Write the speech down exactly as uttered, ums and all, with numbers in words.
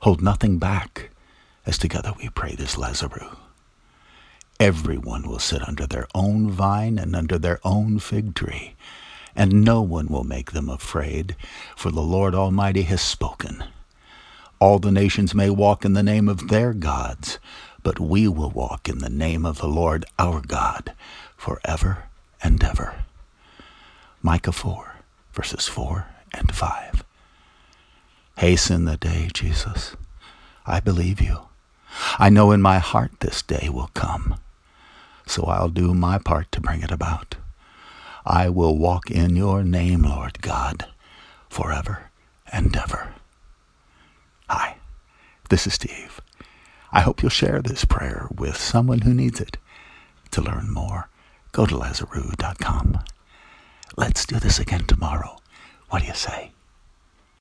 Hold nothing back as together we pray this Lazarus. Everyone will sit under their own vine and under their own fig tree, and no one will make them afraid, for the Lord Almighty has spoken. All the nations may walk in the name of their gods, but we will walk in the name of the Lord our God forever and ever. Micah four, verses four and five. Hasten the day, Jesus. I believe you. I know in my heart this day will come, so I'll do my part to bring it about. I will walk in your name, Lord God, forever and ever. Hi, this is Steve. I hope you'll share this prayer with someone who needs it. To learn more, go to Lazarus dot com. Let's do this again tomorrow. What do you say?